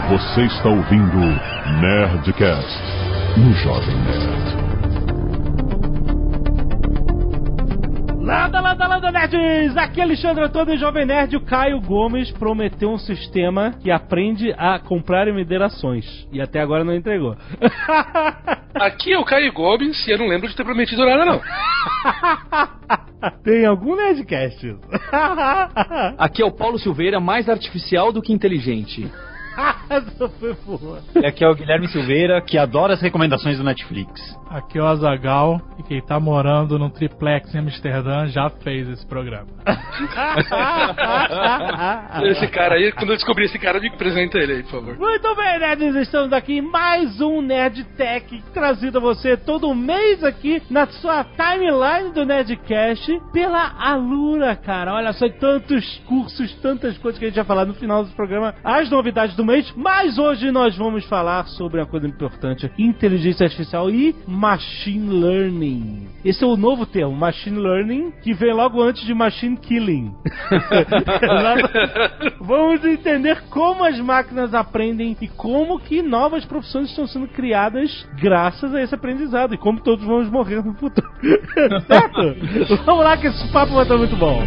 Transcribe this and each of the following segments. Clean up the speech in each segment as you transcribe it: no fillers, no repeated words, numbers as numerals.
Você está ouvindo Nerdcast no Jovem Nerd. Landa, nerds! Aqui é Alexandre Antônio, Jovem Nerd. O Caio Gomes prometeu um sistema que aprende a comprar e vender ações. E até agora não entregou. Aqui é o Caio Gomes e eu não lembro de ter prometido nada, não. Tem algum Nerdcast? Aqui é o Paulo Silveira, mais artificial do que inteligente. Essa foi boa. E aqui é o Guilherme Silveira, que adora as recomendações do Netflix. Aqui é o Azaghal, e quem tá morando num triplex em Amsterdã já fez esse programa. Esse cara aí, quando eu descobrir esse cara, me apresenta ele aí, por favor. Muito bem, nerds, estamos aqui em mais um Nerd Tech, trazido a você todo mês aqui na sua timeline do Nerdcast pela Alura, cara. Olha só, tantos cursos, tantas coisas que a gente vai falar no final do programa, as novidades do mês, mas hoje nós vamos falar sobre uma coisa importante: inteligência artificial e machine learning. Esse é o novo termo, machine learning, que vem logo antes de machine killing. Vamos entender como as máquinas aprendem e como que novas profissões estão sendo criadas graças a esse aprendizado e como todos vamos morrer no futuro. Certo? Vamos lá que esse papo vai estar muito bom.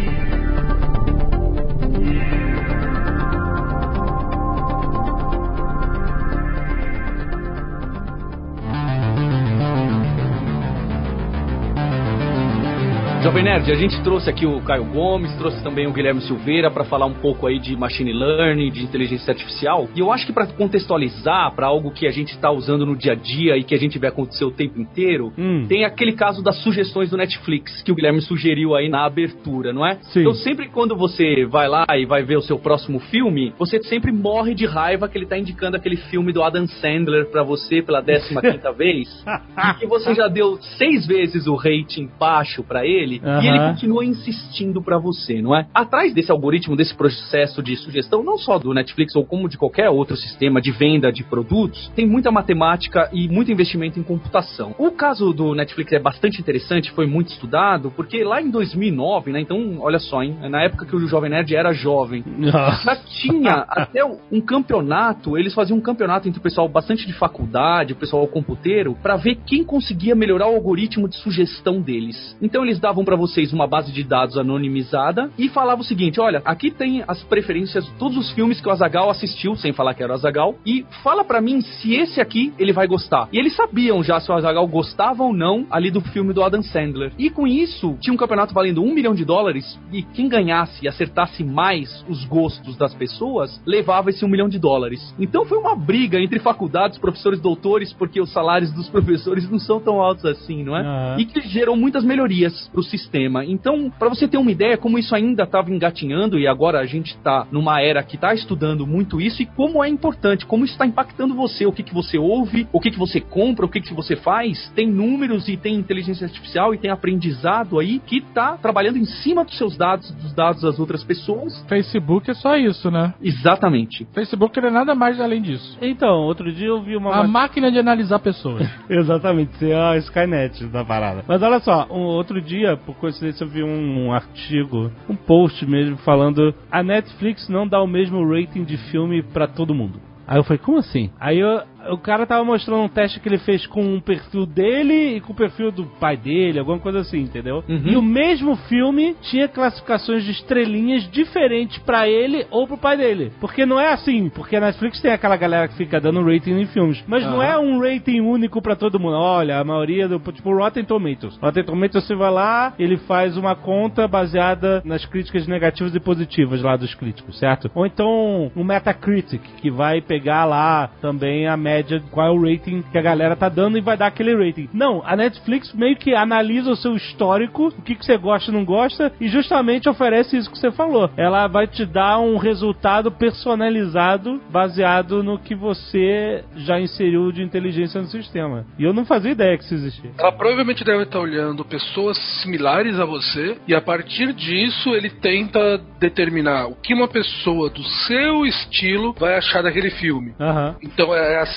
Jovem Nerd, a gente trouxe aqui o Caio Gomes, trouxe também o Guilherme Silveira para falar um pouco aí de machine learning, de inteligência artificial. E eu acho que para contextualizar para algo que a gente está usando no dia a dia e que a gente vê acontecer o tempo inteiro, tem aquele caso das sugestões do Netflix que o Guilherme sugeriu aí na abertura, não é? Sim. Então sempre quando você vai lá e vai ver o seu próximo filme, você sempre morre de raiva que ele tá indicando aquele filme do Adam Sandler para você pela 15ª vez e que você já deu 6 vezes o rating baixo para ele. E ele continua insistindo pra você, não é? Atrás desse algoritmo, desse processo de sugestão, não só do Netflix ou como de qualquer outro sistema de venda de produtos, tem muita matemática e muito investimento em computação. O caso do Netflix é bastante interessante, foi muito estudado, porque lá em 2009, né? Então, olha só, hein? Na época que o Jovem Nerd era jovem, já tinha até um campeonato, eles faziam um campeonato entre o pessoal bastante de faculdade, o pessoal computeiro, pra ver quem conseguia melhorar o algoritmo de sugestão deles. Então, eles davam para vocês uma base de dados anonimizada e falava o seguinte: olha, aqui tem as preferências de todos os filmes que o Azaghal assistiu, sem falar que era o Azaghal, e fala pra mim se esse aqui ele vai gostar. E eles sabiam já se o Azaghal gostava ou não ali do filme do Adam Sandler. E com isso, tinha um campeonato valendo $1 milhão e quem ganhasse e acertasse mais os gostos das pessoas, levava esse $1 milhão. Então foi uma briga entre faculdades, professores, doutores, porque os salários dos professores não são tão altos assim, não é? E que gerou muitas melhorias pro sistema. Então, para você ter uma ideia como isso ainda estava engatinhando e agora a gente está numa era que está estudando muito isso e como é importante, como isso está impactando você, o que você ouve, o que você compra, o que você faz, tem números e tem inteligência artificial e tem aprendizado aí que está trabalhando em cima dos seus dados, dos dados das outras pessoas. Facebook é só isso, né? Exatamente. Facebook não é nada mais além disso. Então, outro dia eu vi uma... A máquina de analisar pessoas. Exatamente, ser a Skynet da parada. Mas olha só, outro dia, por coincidência, eu vi um artigo, um post mesmo, falando: a Netflix não dá o mesmo rating de filme pra todo mundo. Aí eu falei, como assim? Aí o cara tava mostrando um teste que ele fez com o perfil dele e com o perfil do pai dele, alguma coisa assim, entendeu? E o mesmo filme tinha classificações de estrelinhas diferentes pra ele ou pro pai dele. Porque não é assim, porque a Netflix tem aquela galera que fica dando rating em filmes, mas não é um rating único pra todo mundo. Olha, a maioria do... Tipo, Rotten Tomatoes. Rotten Tomatoes, você vai lá, ele faz uma conta baseada nas críticas negativas e positivas lá dos críticos, certo? Ou então o Metacritic, que vai pegar lá também a média, qual é o rating que a galera tá dando e vai dar aquele rating. Não, a Netflix meio que analisa o seu histórico, o que você gosta e não gosta, e justamente oferece isso que você falou. Ela vai te dar um resultado personalizado baseado no que você já inseriu de inteligência no sistema. E eu não fazia ideia que isso existia. Ela provavelmente deve estar olhando pessoas similares a você e a partir disso ele tenta determinar o que uma pessoa do seu estilo vai achar daquele filme. Então é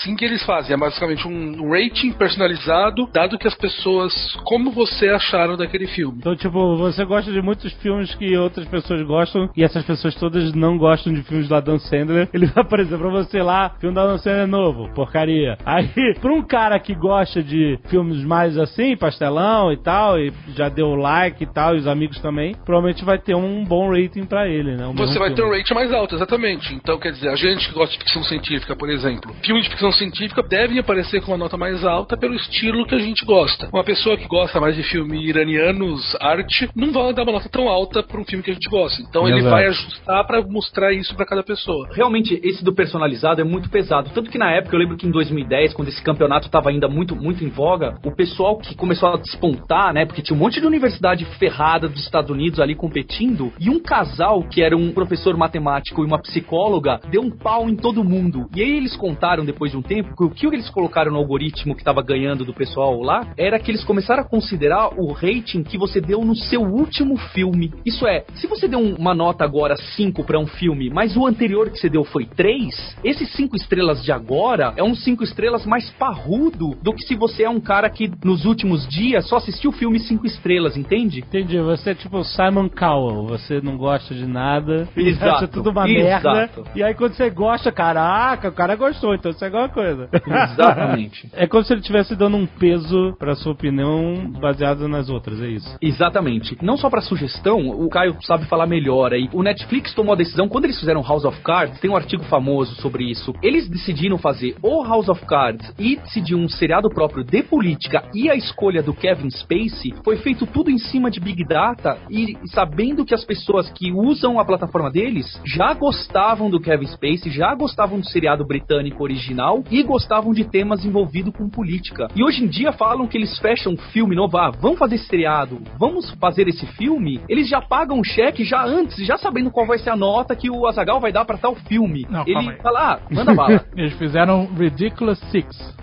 assim que eles fazem. É basicamente um rating personalizado, dado que as pessoas, como você acharam daquele filme. Então, tipo, você gosta de muitos filmes que outras pessoas gostam e essas pessoas todas não gostam de filmes do Adam Sandler. Ele vai aparecer pra você lá, filme do Adam Sandler novo, porcaria. Aí, pra um cara que gosta de filmes mais assim, pastelão e tal, e já deu like e tal, e os amigos também, provavelmente vai ter um bom rating pra ele, né? Você vai ter um rating mais alto, exatamente. Então, quer dizer, a gente que gosta de ficção científica, por exemplo, filmes de ficção científica devem aparecer com uma nota mais alta pelo estilo que a gente gosta. Uma pessoa que gosta mais de filme iranianos, arte, não vai dar uma nota tão alta pra um filme que a gente gosta. Então ele vai ajustar pra mostrar isso pra cada pessoa. Realmente, esse do personalizado é muito pesado. Tanto que na época, eu lembro que em 2010, quando esse campeonato tava ainda muito, muito em voga, o pessoal que começou a despontar, né, porque tinha um monte de universidade ferrada dos Estados Unidos ali competindo, e um casal que era um professor matemático e uma psicóloga deu um pau em todo mundo. E aí eles contaram, depois de um tempo, que o que eles colocaram no algoritmo que tava ganhando do pessoal lá, era que eles começaram a considerar o rating que você deu no seu último filme. Isso é, se você deu uma nota agora 5 pra um filme, mas o anterior que você deu foi 3, esses 5 estrelas de agora é um 5 estrelas mais parrudo do que se você é um cara que nos últimos dias só assistiu o filme 5 estrelas, entende? Entendi, você é tipo Simon Cowell, você não gosta de nada, exato, acha tudo uma merda, e aí quando você gosta, caraca, o cara gostou, então isso é alguma coisa. Exatamente. É como se ele estivesse dando um peso pra sua opinião baseado nas outras, é isso? Exatamente. Não só pra sugestão, o Caio sabe falar melhor aí. O Netflix tomou a decisão, quando eles fizeram House of Cards, tem um artigo famoso sobre isso. Eles decidiram fazer o House of Cards e decidir um seriado próprio de política, e a escolha do Kevin Spacey foi feito tudo em cima de Big Data e sabendo que as pessoas que usam a plataforma deles já gostavam do Kevin Spacey, já gostavam do seriado britânico original e gostavam de temas envolvidos com política. E hoje em dia falam que eles fecham um filme novo, vamos fazer esse seriado, vamos fazer esse filme, eles já pagam o cheque já antes, já sabendo qual vai ser a nota que o Azaghal vai dar pra tal filme. Não, ele fala, manda bala. Eles fizeram Ridiculous Six.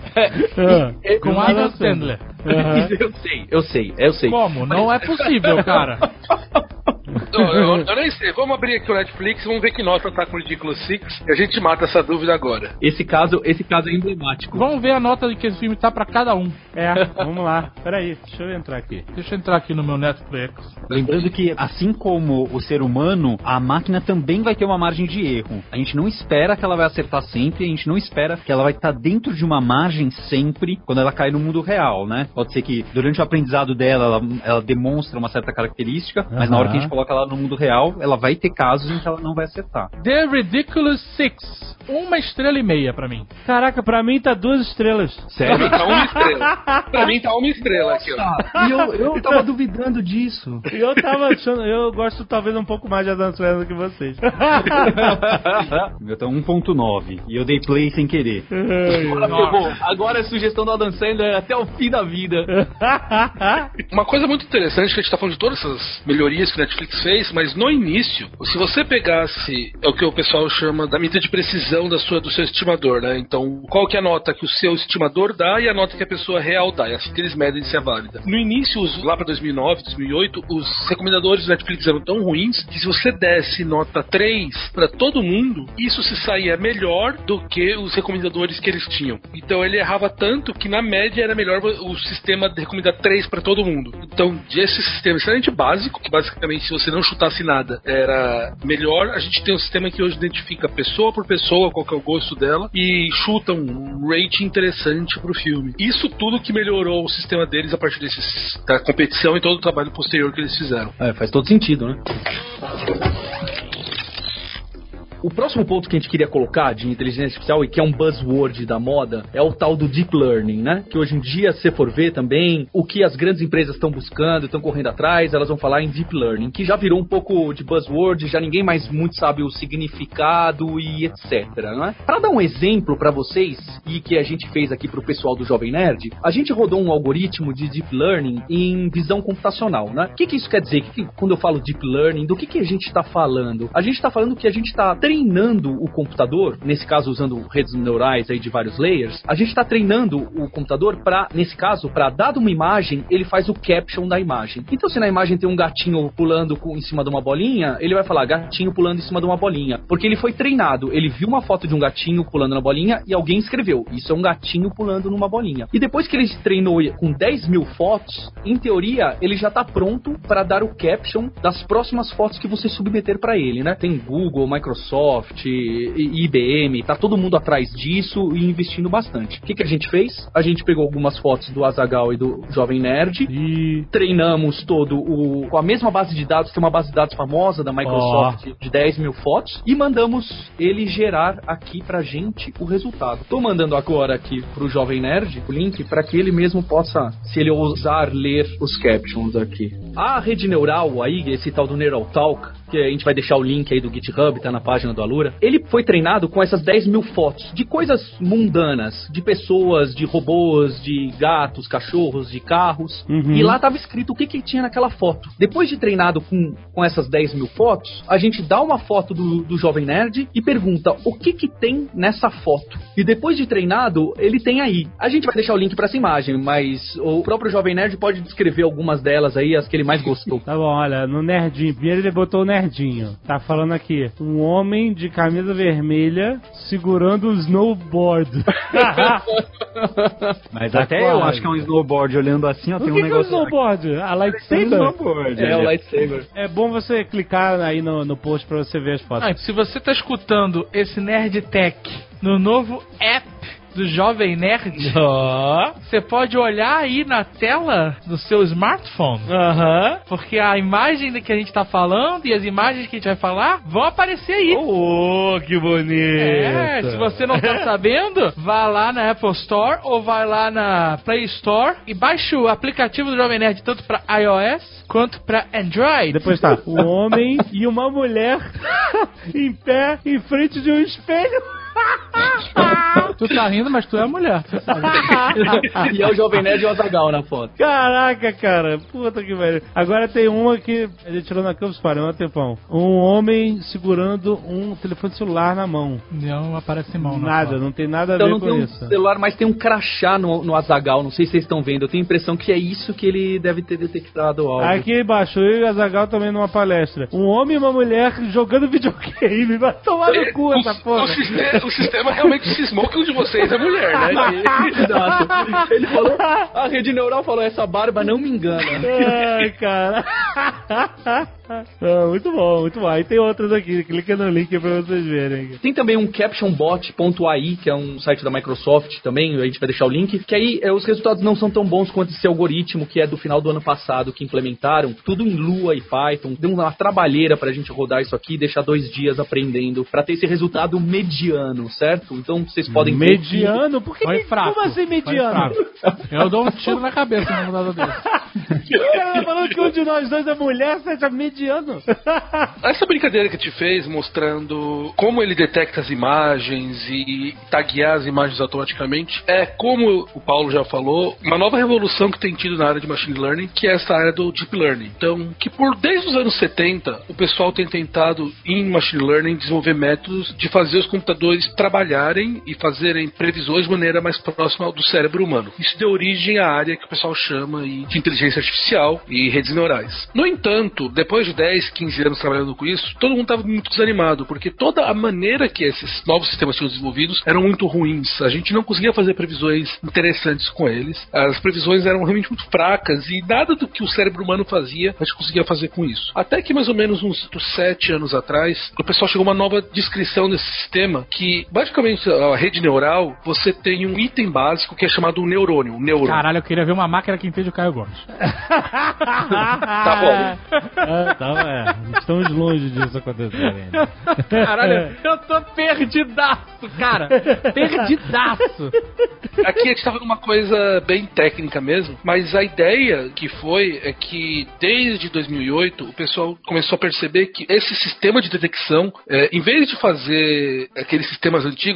Com Adam Sandler. Eu sei. Como? Não é possível, cara. Eu nem sei. Vamos abrir aqui o Netflix e vamos ver que nota tá com o Ridiculous Six e a gente mata essa dúvida agora. Esse caso é emblemático. Vamos ver a nota de que esse filme tá pra cada um. Vamos lá. Peraí, deixa eu entrar aqui. Deixa eu entrar aqui no meu Netflix. Lembrando que, assim como o ser humano, a máquina também vai ter uma margem de erro. A gente não espera que ela vai acertar sempre, a gente não espera que ela vai estar dentro de uma margem sempre quando ela cai no mundo real, né? Pode ser que durante o aprendizado dela, ela demonstra uma certa característica, mas na hora que a gente coloca ela no mundo real, ela vai ter casos em que ela não vai acertar. The Ridiculous Six. 1,5 estrelas pra mim. Caraca, pra mim tá 2 estrelas. Sério? Tá 1 estrela. Pra mim tá 1 estrela aqui, ó. E eu tava duvidando disso. E eu tava achando, eu gosto talvez um pouco mais de Adam Sandler do que vocês. Meu tá 1.9 e eu dei play sem querer. Agora é sugestão do Adam Sandler até o fim da vida. Uma coisa muito interessante que a gente tá falando de todas essas melhorias que o Netflix fez, mas no início, se você pegasse, é o que o pessoal chama da medida de precisão do seu estimador, né? Então, qual que é a nota que o seu estimador dá e a nota que a pessoa real dá, é assim que eles medem se é válida. No início, lá pra 2009, 2008, os recomendadores do Netflix eram tão ruins que se você desse nota 3 pra todo mundo, isso se saía melhor do que os recomendadores que eles tinham. Então ele errava tanto que na média era melhor o sistema de recomendar 3 pra todo mundo. Então, esse sistema extremamente básico, que basicamente se você não chutasse nada, era melhor. A gente tem um sistema que hoje identifica pessoa por pessoa, qual que é o gosto dela, e chuta um rating interessante pro filme. Isso tudo que melhorou o sistema deles a partir da competição e todo o trabalho posterior que eles fizeram. Faz todo sentido, né? O próximo ponto que a gente queria colocar de inteligência artificial, e que é um buzzword da moda, é o tal do Deep Learning, né? Que hoje em dia, se for ver também, o que as grandes empresas estão buscando, estão correndo atrás, elas vão falar em Deep Learning, que já virou um pouco de buzzword, já ninguém mais muito sabe o significado e etc, não é? Para dar um exemplo para vocês, e que a gente fez aqui pro pessoal do Jovem Nerd, a gente rodou um algoritmo de Deep Learning em visão computacional, né? O que isso quer dizer? Quando eu falo Deep Learning, do que a gente está falando? A gente está falando que a gente está treinando o computador, nesse caso usando redes neurais aí de vários layers, a gente tá treinando o computador pra, nesse caso, pra dada uma imagem, ele faz o caption da imagem. Então se na imagem tem um gatinho pulando em cima de uma bolinha, ele vai falar gatinho pulando em cima de uma bolinha. Porque ele foi treinado, ele viu uma foto de um gatinho pulando na bolinha e alguém escreveu, isso é um gatinho pulando numa bolinha. E depois que ele treinou com 10 mil fotos, em teoria, ele já tá pronto para dar o caption das próximas fotos que você submeter para ele, né? Tem Google, Microsoft, IBM, tá todo mundo atrás disso e investindo bastante. O que a gente fez? A gente pegou algumas fotos do Azaghal e do Jovem Nerd e treinamos com a mesma base de dados, tem uma base de dados famosa da Microsoft de 10 mil fotos e mandamos ele gerar aqui pra gente o resultado. Tô mandando agora aqui pro Jovem Nerd o link para que ele mesmo possa, se ele ousar, ler os captions aqui. A rede neural aí, esse tal do Neural Talk, que a gente vai deixar o link aí do GitHub, tá na página do Alura, ele foi treinado com essas 10 mil fotos de coisas mundanas, de pessoas, de robôs, de gatos, cachorros, de carros, e lá tava escrito o que tinha naquela foto. Depois de treinado com essas 10 mil fotos, a gente dá uma foto do Jovem Nerd e pergunta o que tem nessa foto. E depois de treinado, ele tem aí. A gente vai deixar o link pra essa imagem, mas o próprio Jovem Nerd pode descrever algumas delas aí, as que ele mais gostou. Tá bom, olha, no Nerdinho, primeiro ele botou o Nerdinho. Tá falando aqui, um homem de camisa vermelha segurando um snowboard. Mas até eu acho que é um snowboard, olhando assim, ó, tem um negócio... O que é um snowboard? A lightsaber? Snowboard, o lightsaber. É bom você clicar aí no post pra você ver as fotos. Se você tá escutando esse Nerd Tech no novo app do Jovem Nerd, você pode olhar aí na tela do seu smartphone, porque a imagem que a gente tá falando e as imagens que a gente vai falar vão aparecer aí. Que bonito! Se você não tá sabendo, vá lá na Apple Store ou vai lá na Play Store e baixe o aplicativo do Jovem Nerd tanto pra iOS quanto pra Android. Depois tá um homem e uma mulher em pé em frente de um espelho. Tu tá rindo, mas tu é a mulher. E é o Jovem Nerd e o Azaghal na foto. Caraca, cara. Puta que velho. Agora tem uma que a gente tirou na Campus Party, um tempão. Um homem segurando um telefone celular na mão. Não aparece mão. Nada, não tem nada a ver com isso. Então não tem um celular, mas tem um crachá no Azaghal. Não sei se vocês estão vendo. Eu tenho a impressão que é isso que ele deve ter detectado o áudio. Aqui embaixo, eu e o Azaghal também numa palestra. Um homem e uma mulher jogando videogame. Vai tomar no cu essa porra. O sistema realmente cismou que um de vocês é mulher, né? Exato. Ele falou, a rede neural falou, essa barba não me engana. Ai, cara. Muito bom, muito bom. Aí tem outras aqui, clica no link pra vocês verem. Tem também um captionbot.ai, que é um site da Microsoft também, a gente vai deixar o link, que aí os resultados não são tão bons quanto esse algoritmo que é do final do ano passado, que implementaram, tudo em Lua e Python. Deu uma trabalheira pra gente rodar isso aqui, deixar 2 dias aprendendo, pra ter esse resultado mediano, certo? Então vocês podem ver. Mediano? Por que fraco. Como assim mediano? Eu dou um tiro na cabeça numa mudada desse. Cara, falando que um de nós dois é mulher, seja mediano. Essa brincadeira que te fez, mostrando como ele detecta as imagens e taguear as imagens automaticamente, é, como o Paulo já falou, uma nova revolução que tem tido na área de machine learning, que é essa área do deep learning. Então, que desde os anos 70, o pessoal tem tentado, em machine learning, desenvolver métodos de fazer os computadores trabalharem e fazerem previsões de maneira mais próxima do cérebro humano. Isso deu origem à área que o pessoal chama de inteligência artificial e redes neurais. No entanto, depois de 10, 15 anos trabalhando com isso, todo mundo estava muito desanimado, porque toda a maneira que esses novos sistemas tinham desenvolvidos eram muito ruins. A gente não conseguia fazer previsões interessantes com eles. As previsões eram realmente muito fracas e nada do que o cérebro humano fazia a gente conseguia fazer com isso. Até que mais ou menos uns 7 anos atrás, o pessoal chegou a uma nova descrição desse sistema que, basicamente, a rede neural, você tem um item básico que é chamado neurônio. Caralho, eu queria ver uma máquina que entende o Caio Gomes. Tá bom. Estamos longe disso acontecer. Caralho, eu tô perdidaço, cara. Perdidaço. Aqui a gente tava numa coisa bem técnica mesmo, mas a ideia que foi é que desde 2008 o pessoal começou a perceber que esse sistema de detecção, em vez de fazer aqueles sistemas antigos, se você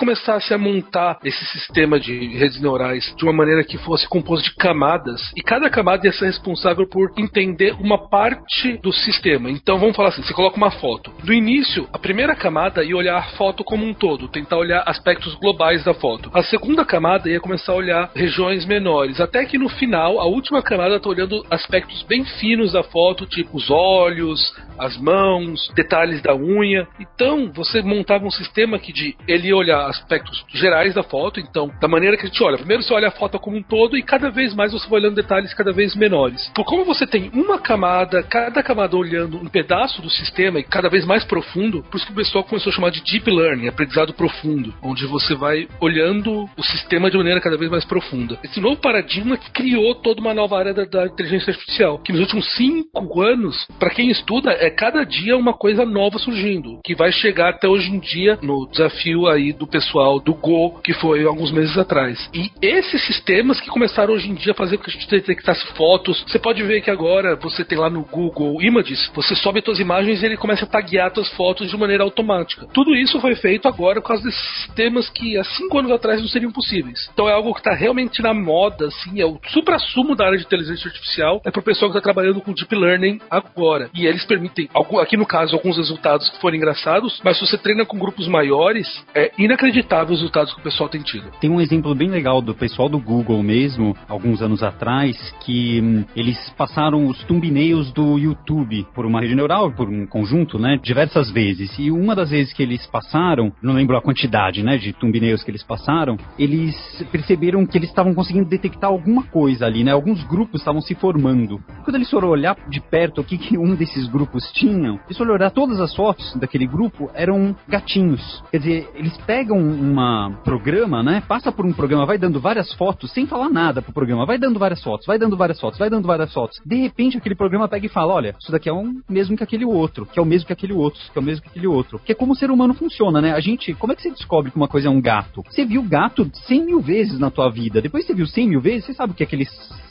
começasse a montar esse sistema de redes neurais de uma maneira que fosse composto de camadas, e cada camada ia ser responsável por entender uma parte do sistema. Então vamos falar assim, você coloca uma foto. No início, a primeira camada ia olhar a foto como um todo, tentar olhar aspectos globais da foto. A segunda camada ia começar a olhar regiões menores, até que no final, a última camada está olhando aspectos bem finos da foto, tipo os olhos, as mãos, detalhes da unha. Então, você montava um sistema que ele ia olhar aspectos gerais da foto, então, da maneira que a gente olha. Primeiro você olha a foto como um todo e cada vez mais você vai olhando detalhes cada vez menores. Por como você tem uma camada, cada camada olhando um pedaço do sistema e cada vez mais profundo, por isso que o pessoal começou a chamar de Deep Learning, aprendizado profundo, onde você vai olhando o sistema de maneira cada vez mais profunda. Esse novo paradigma que criou toda uma nova área da inteligência artificial, que nos últimos 5 anos, para quem estuda, é cada dia uma coisa nova surgindo, que vai chegar até hoje em dia no desafio aí do pessoal do Go, que foi alguns meses atrás. E esses sistemas que começaram hoje em dia a fazer com que a gente detectasse fotos, você pode ver que agora você tem lá no Google Images, você sobe as suas imagens e ele começa a taguear as suas fotos de maneira automática. Tudo isso foi feito agora por causa desses sistemas que há 5 anos atrás não seriam possíveis. Então é algo que está realmente na moda, assim, é o supra-sumo da área de inteligência artificial, é pro pessoal que está trabalhando com Deep Learning agora. E eles permitem, aqui no caso, alguns resultados que foram engraçados, mas se você treina com grupos maiores, é inacreditável os resultados que o pessoal tem tido. Tem um exemplo bem legal do pessoal do Google mesmo, alguns anos atrás, que eles passaram os thumbnails do YouTube por uma rede neural, por um conjunto, né, diversas vezes. E uma das vezes que eles passaram, não lembro a quantidade, né, de thumbnails que eles passaram, eles perceberam que eles estavam conseguindo detectar alguma coisa ali, né, alguns grupos estavam se formando. Quando eles foram olhar de perto o que um desses grupos tinham, eles foram olhar todas as fotos daquele grupo, eram gatinhos. Quer dizer, eles pegam um programa, né, passa por um programa, vai dando várias fotos, sem falar nada pro programa, vai dando várias fotos, vai dando várias fotos, vai dando várias fotos. De repente aquele programa pega e fala, olha, isso daqui é o mesmo que aquele outro, que é o mesmo que aquele outro, que é o mesmo que aquele outro. Que é como o ser humano funciona, né? A gente, como é que você descobre que uma coisa é um gato? Você viu gato 100 mil vezes na tua vida, depois você viu 100 mil vezes, você sabe o que é aquele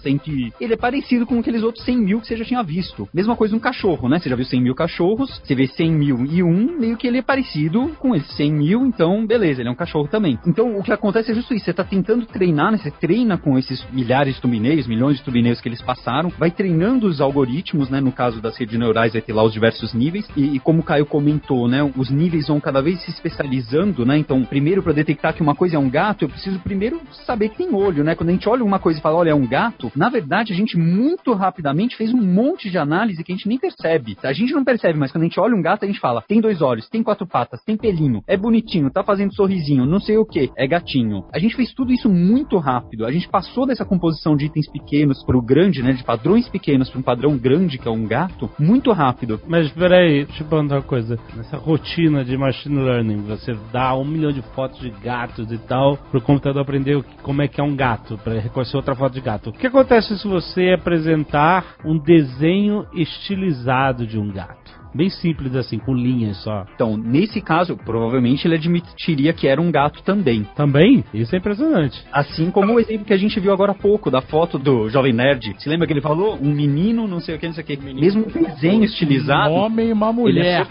ele é parecido com aqueles outros 100 mil que você já tinha visto. Mesma coisa um cachorro, né? Você já viu 100 mil cachorros, você vê 100 mil e meio que ele é parecido com esses 100 mil, então beleza, ele é um cachorro também. Então o que acontece é justo isso, você tá tentando treinar, né? Você treina com esses milhares de thumbnails, milhões de thumbnails que eles passaram, vai treinando os algoritmos, né? No caso das redes neurais vai ter lá os diversos níveis, e como o Caio comentou, né? Os níveis vão cada vez se especializando, né? Então, primeiro para detectar que uma coisa é um gato, eu preciso primeiro saber que tem olho, né? Quando a gente olha uma coisa e fala, olha, é um gato, na verdade, a gente muito rapidamente fez um monte de análise que a gente nem percebe. A gente não percebe, mas quando a gente olha um gato, a gente fala, tem 2 olhos, tem 4 patas, tem pelinho, é bonitinho, tá fazendo sorrisinho, não sei o que, é gatinho. A gente fez tudo isso muito rápido. A gente passou dessa composição de itens pequenos pro grande, né, de padrões pequenos para um padrão grande, que é um gato, muito rápido. Mas peraí, deixa eu perguntar uma coisa. Nessa rotina de machine learning, você dá 1 milhão de fotos de gatos e tal, pro computador aprender como é que é um gato, para reconhecer outra foto de gato. O que acontece se você apresentar um desenho estilizado de um gato? Bem simples assim, com linhas só. Então, nesse caso, provavelmente ele admitiria que era um gato também. Também? Isso é impressionante. Assim como o exemplo que a gente viu agora há pouco, da foto do Jovem Nerd. Você lembra que ele falou? Um menino, não sei o que, não sei o que. Mesmo desenho estilizado. Um homem e uma mulher.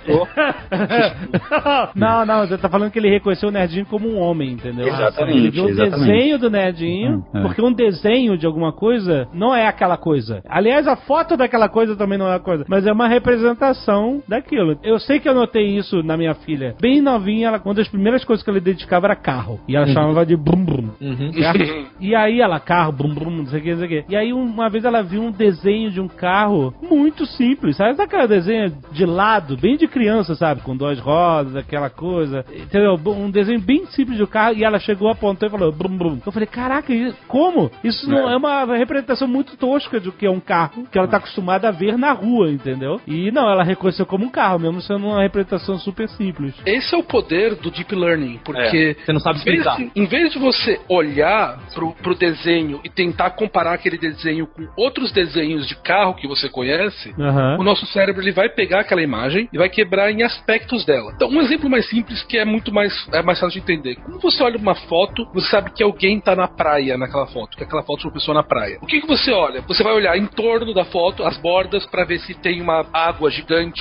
Não, você tá falando que ele reconheceu o Nerdinho como um homem, entendeu? Exatamente. Ele viu o desenho do Nerdinho, porque um desenho de alguma coisa não é aquela coisa. Aliás, a foto daquela coisa também não é a coisa, mas é uma representação daquilo. Eu sei que eu notei isso na minha filha. Bem novinha, uma das primeiras coisas que ela identificava era carro. E ela chamava de brum brum. E aí ela, carro, brum brum, não sei o que, não sei o que. E aí uma vez ela viu um desenho de um carro muito simples, sabe? Aquele desenho de lado, bem de criança, sabe? Com 2 rodas, aquela coisa. Entendeu? Um desenho bem simples de um carro. E ela chegou, apontou e falou brum brum. Eu falei, caraca, como? Isso não é uma representação muito tosca do que é um carro que ela tá acostumada a ver na rua, entendeu? E não, ela reconheceu como um carro, mesmo sendo uma representação super simples. Esse é o poder do Deep Learning, porque você não sabe explicar. Em vez de você olhar pro desenho e tentar comparar aquele desenho com outros desenhos de carro que você conhece, o nosso cérebro ele vai pegar aquela imagem e vai quebrar em aspectos dela. Então, um exemplo mais simples que é muito mais fácil de entender. Quando você olha uma foto, você sabe que alguém tá na praia naquela foto, que aquela foto é uma pessoa na praia. O que você olha? Você vai olhar em torno da foto, as bordas, para ver se tem uma água gigante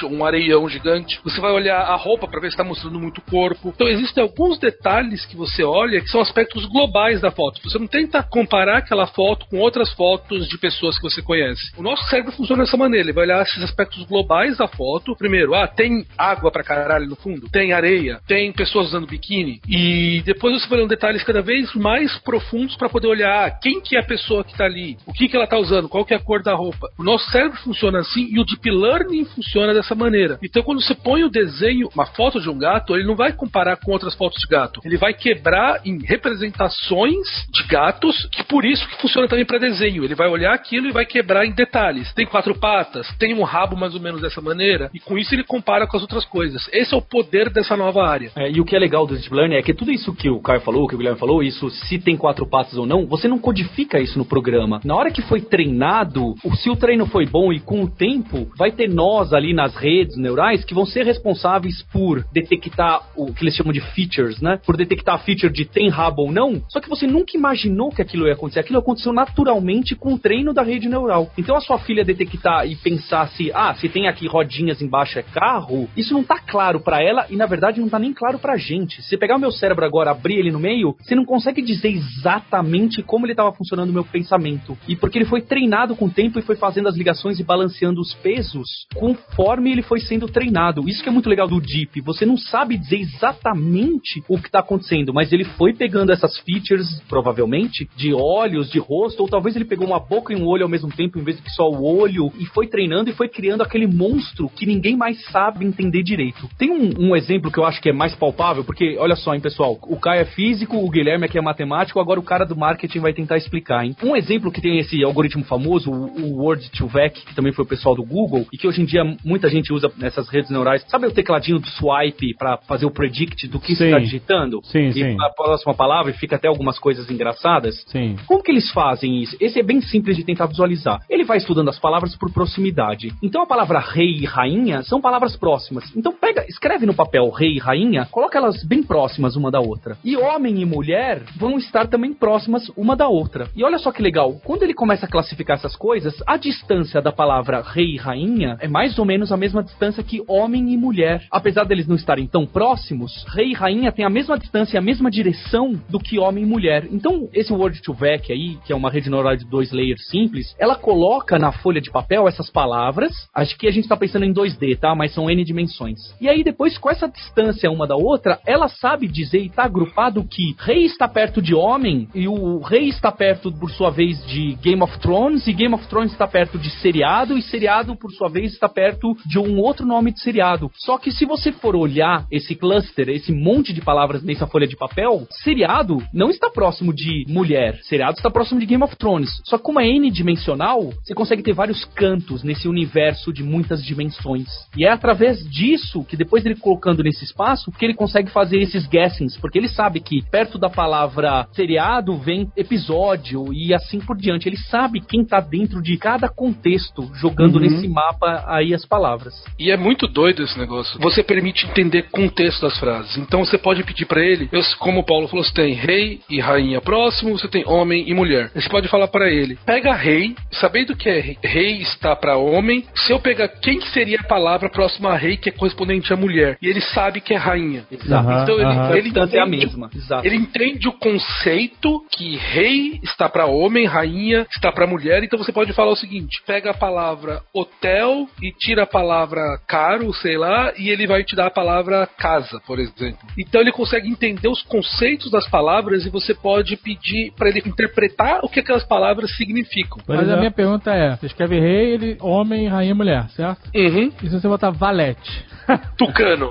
gigante, um areião gigante. Você vai olhar a roupa pra ver se tá mostrando muito corpo. Então existem alguns detalhes que você olha que são aspectos globais da foto. Você não tenta comparar aquela foto com outras fotos de pessoas que você conhece. O nosso cérebro funciona dessa maneira. Ele vai olhar esses aspectos globais da foto. Primeiro, tem água pra caralho no fundo? Tem areia? Tem pessoas usando biquíni? E depois você vai olhando detalhes cada vez mais profundos pra poder olhar quem que é a pessoa que tá ali, o que ela tá usando, qual que é a cor da roupa. O nosso cérebro funciona assim e o Deep Learning funciona dessa maneira. Então quando você põe o desenho, uma foto de um gato, ele não vai comparar com outras fotos de gato. Ele vai quebrar em representações de gatos, que por isso que funciona também para desenho. Ele vai olhar aquilo e vai quebrar em detalhes. Tem 4 patas, tem um rabo mais ou menos dessa maneira, e com isso ele compara com as outras coisas. Esse é o poder dessa nova área. E o que é legal do Deep Learning é que tudo isso que o Caio falou, que o Guilherme falou, isso se tem 4 patas ou não, você não codifica isso no programa. Na hora que foi treinado, se o treino foi bom e com o tempo, vai ter nós ali nas redes neurais que vão ser responsáveis por detectar o que eles chamam de features, né? Por detectar a feature de tem rabo ou não. Só que você nunca imaginou que aquilo ia acontecer. Aquilo aconteceu naturalmente com o treino da rede neural. Então a sua filha detectar e pensar se tem aqui rodinhas embaixo é carro, isso não tá claro pra ela e na verdade não tá nem claro pra gente. Se você pegar o meu cérebro agora, abrir ele no meio, você não consegue dizer exatamente como ele tava funcionando o meu pensamento. E porque ele foi treinado com o tempo e foi fazendo as ligações e balanceando os pesos conforme ele foi sendo treinado. Isso que é muito legal do Deep. Você não sabe dizer exatamente o que tá acontecendo, mas ele foi pegando essas features, provavelmente, de olhos, de rosto, ou talvez ele pegou uma boca e um olho ao mesmo tempo, em vez de que só o olho, e foi treinando e foi criando aquele monstro que ninguém mais sabe entender direito. Tem um exemplo que eu acho que é mais palpável, porque, olha só, hein, pessoal, o Caio é físico, o Guilherme aqui é matemático, agora o cara do marketing vai tentar explicar, hein. Um exemplo que tem esse algoritmo famoso, o Word2Vec, que também foi o pessoal do Google, e que hoje em dia muita gente usa nessas redes neurais. Sabe o tecladinho do swipe pra fazer o predict do que você tá digitando? Sim, e a próxima palavra e fica até algumas coisas engraçadas? Sim. Como que eles fazem isso? Esse é bem simples de tentar visualizar. Ele vai estudando as palavras por proximidade. Então a palavra rei e rainha são palavras próximas. Então escreve no papel rei e rainha, coloca elas bem próximas uma da outra. E homem e mulher vão estar também próximas uma da outra. E olha só que legal, quando ele começa a classificar essas coisas, a distância da palavra rei e rainha é mais ou menos a mesma distância que homem e mulher. Apesar deles não estarem tão próximos, rei e rainha têm a mesma distância e a mesma direção do que homem e mulher. Então, esse Word2Vec aí, que é uma rede neural de 2 layers simples, ela coloca na folha de papel essas palavras, acho que a gente tá pensando em 2D, tá? Mas são N dimensões. E aí depois, com essa distância uma da outra, ela sabe dizer e tá agrupado que rei está perto de homem, e o rei está perto, por sua vez, de Game of Thrones, e Game of Thrones está perto de seriado, e seriado, por sua vez, está perto de um outro nome de seriado. Só que se você for olhar esse cluster, esse monte de palavras nessa folha de papel, seriado não está próximo de mulher, seriado está próximo de Game of Thrones. Só que como é n-dimensional, você consegue ter vários cantos nesse universo de muitas dimensões. E é através disso, que depois dele colocando nesse espaço, que ele consegue fazer esses guessings, porque ele sabe que perto da palavra seriado vem episódio e assim por diante. Ele sabe quem tá dentro de cada contexto, jogando nesse mapa aí as palavras. E é muito doido esse negócio. Você permite entender contexto das frases. Então você pode pedir pra ele, como o Paulo falou, você tem rei e rainha próximo, você tem homem e mulher. Você pode falar pra ele, pega rei, sabendo que rei está pra homem, se eu pegar quem que seria a palavra próxima a rei que é correspondente à mulher, e ele sabe que é rainha. Exato. Então ele entende, é a mesma. Exato. Ele entende o conceito que rei está pra homem, rainha está pra mulher. Então você pode falar o seguinte, pega a palavra hotel e tira a palavra caro, sei lá, e ele vai te dar a palavra casa, por exemplo. Então ele consegue entender os conceitos das palavras e você pode pedir pra ele interpretar o que aquelas palavras significam. Mas a minha pergunta é, você escreve rei, homem, rainha, mulher, certo? Uhum. E se você botar valete? Tucano.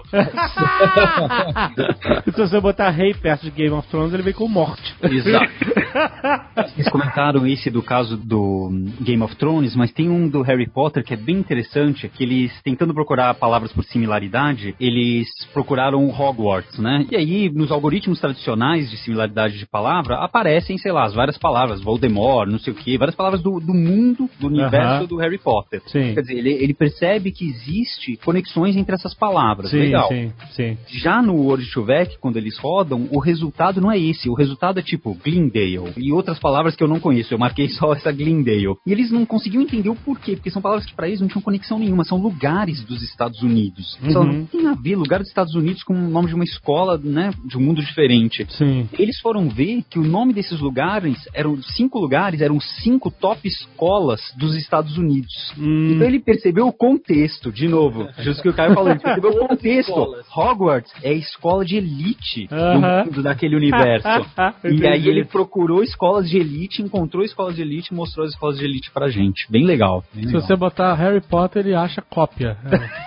E se você botar rei perto de Game of Thrones, ele vem com morte. Exato. Eles comentaram esse do caso do Game of Thrones, mas tem um do Harry Potter que é bem interessante, que eles, tentando procurar palavras por similaridade, eles procuraram Hogwarts, né? E aí, nos algoritmos tradicionais de similaridade de palavra, aparecem, sei lá, as várias palavras, Voldemort, não sei o que, várias palavras do mundo, do universo do Harry Potter. Sim. Quer dizer, ele percebe que existe conexões entre essas palavras. Sim, legal. Sim. Já no Word2Vec, quando eles rodam, o resultado não é esse. O resultado é tipo Glendale. Glendale. E outras palavras que eu não conheço, eu marquei só essa Glendale. E eles não conseguiam entender o porquê, porque são palavras que pra eles não tinham conexão nenhuma, são lugares dos Estados Unidos. Só não tem a ver lugar dos Estados Unidos com o nome de uma escola, né, de um mundo diferente. Sim. Eles foram ver que o nome desses lugares eram 5 top escolas dos Estados Unidos. Então ele percebeu o contexto, de novo, justo que o Caio falou, ele percebeu o contexto. Hogwarts é a escola de elite no mundo daquele universo. E aí ele procurou escolas de elite, encontrou escolas de elite e mostrou as escolas de elite pra gente. Bem legal. Bem legal. Se você botar Harry Potter, ele acha cópia.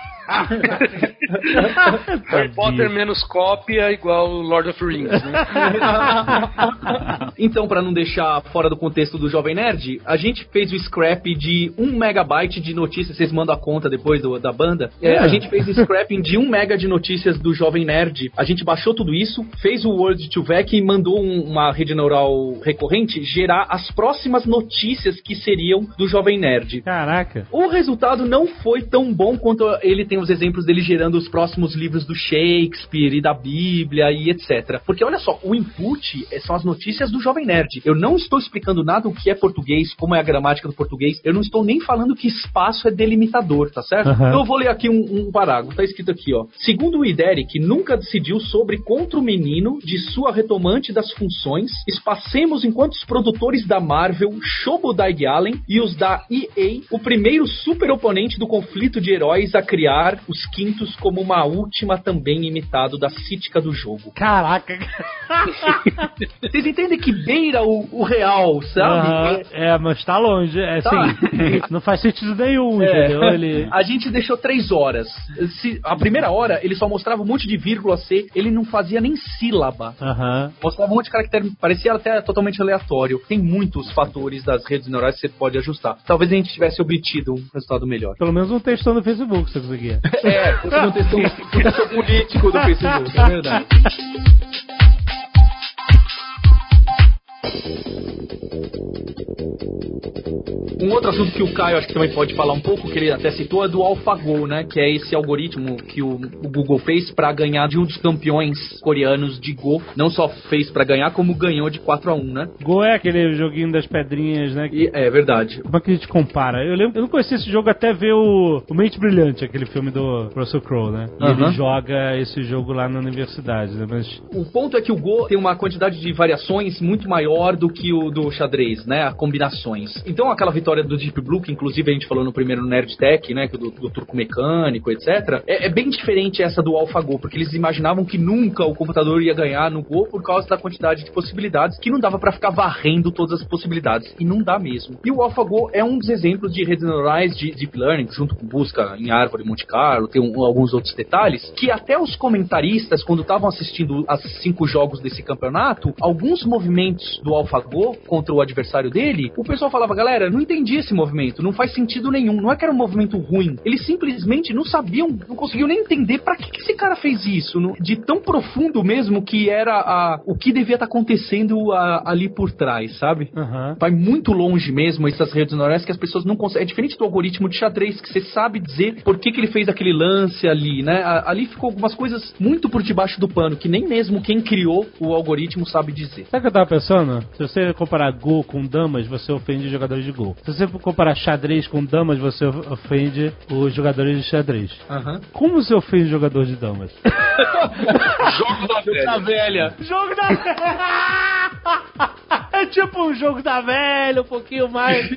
Harry Potter menos cópia igual Lord of the Rings, né? Então, pra não deixar fora do contexto do Jovem Nerd, a gente fez o scrap de 1 megabyte de notícias. Vocês mandam a conta depois da banda. A gente fez o scrapping de 1 mega de notícias do Jovem Nerd. A gente baixou tudo isso, fez o Word2Vec e mandou uma rede neural recorrente gerar as próximas notícias que seriam do Jovem Nerd. Caraca. O resultado não foi tão bom quanto ele tem os exemplos dele gerando os próximos livros do Shakespeare e da Bíblia e etc. Porque olha só, o input são as notícias do Jovem Nerd. Eu não estou explicando nada o que é português, como é a gramática do português. Eu não estou nem falando que espaço é delimitador, tá certo? Então eu vou ler aqui um parágrafo. Tá escrito aqui, ó. Segundo o IDERIC, nunca decidiu sobre contra o menino de sua retomante das funções, espacemos enquanto os produtores da Marvel, Shobodai Allen e os da EA, o primeiro super oponente do conflito de heróis a criar os quintos como uma última também imitado da cítica do jogo. Caraca. Vocês entendem que beira o real, sabe? Mas tá longe. Assim, não faz sentido nenhum, entendeu? A gente deixou 3 horas. A primeira hora, ele só mostrava um monte de vírgula C, ele não fazia nem sílaba. Mostrava um monte de caractere, parecia até totalmente aleatório. Tem muitos fatores das redes neurais que você pode ajustar. Talvez a gente tivesse obtido um resultado melhor. Pelo menos um textão no Facebook, você conseguia. Você não testou o texto político do Facebook, é verdade. Um outro assunto que o Caio acho que também pode falar um pouco, que ele até citou, é do AlphaGo, né? Que é esse algoritmo que o Google fez pra ganhar de um dos campeões coreanos de Go. Não só fez pra ganhar, como ganhou de 4-1, né? Go é aquele joguinho das pedrinhas, né? É verdade. Como é que a gente compara? Eu não conhecia esse jogo até ver o Mente Brilhante, aquele filme do Russell Crowe, né? E ele joga esse jogo lá na universidade, né? Mas... O ponto é que o Go tem uma quantidade de variações muito maior do que o do xadrez, né? A combinações. Então aquela vitória do Deep Blue, que inclusive a gente falou no primeiro Nerd Tech, né? Do turco mecânico, etc. É bem diferente essa do AlphaGo, porque eles imaginavam que nunca o computador ia ganhar no Go por causa da quantidade de possibilidades, que não dava pra ficar varrendo todas as possibilidades. E não dá mesmo. E o AlphaGo é um dos exemplos de redes neurais de Deep Learning, junto com busca em árvore Monte Carlo, tem alguns outros detalhes, que até os comentaristas, quando estavam assistindo as 5 jogos desse campeonato, alguns movimentos do AlphaGo contra o adversário dele, o pessoal falava, galera, não entendi esse movimento, não faz sentido nenhum, não é que era um movimento ruim, eles simplesmente não sabiam, não conseguiam nem entender pra que esse cara fez isso, de tão profundo mesmo que era o que devia estar acontecendo ali por trás, sabe? Vai muito longe mesmo essas redes neurais que as pessoas não conseguem, é diferente do algoritmo de xadrez, que você sabe dizer por que ele fez aquele lance ali, né? Ali ficou algumas coisas muito por debaixo do pano, que nem mesmo quem criou o algoritmo sabe dizer. Sabe o que eu tava pensando? Se você comparar Go com damas, você ofende jogadores de Go. Se você comparar xadrez com damas, você ofende os jogadores de xadrez. Como você ofende jogador de damas? Jogo da velha. Jogo da velha! É tipo um jogo da velha, um pouquinho mais.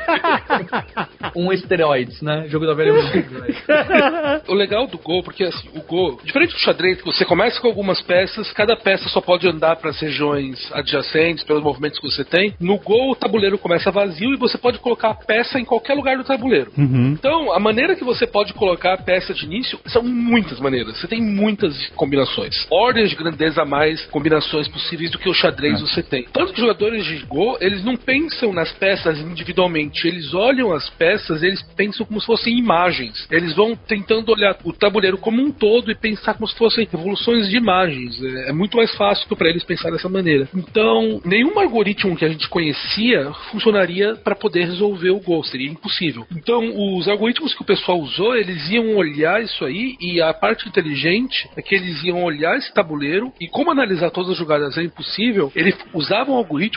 Um esteroides, né? Jogo da velha. O legal do Go, porque assim, o Go, diferente do xadrez, você começa com algumas peças, cada peça só pode andar para as regiões adjacentes, pelos movimentos que você tem. No Go, o tabuleiro começa vazio e você pode colocar a peça em qualquer lugar do tabuleiro. Então, a maneira que você pode colocar a peça de início são muitas maneiras. Você tem muitas combinações. Ordens de grandeza a mais combinações possíveis do que o xadrez você tem. Tanto que os jogadores de Go, eles não pensam nas peças individualmente. Eles olham as peças, eles pensam como se fossem imagens. Eles vão tentando olhar o tabuleiro como um todo e pensar como se fossem evoluções de imagens. É muito mais fácil para eles pensar dessa maneira. Então, nenhum algoritmo que a gente conhecia funcionaria para poder resolver o Go. Seria impossível. Então, os algoritmos que o pessoal usou, eles iam olhar isso aí, e a parte inteligente é que eles iam olhar esse tabuleiro, e como analisar todas as jogadas é impossível, eles usavam algoritmos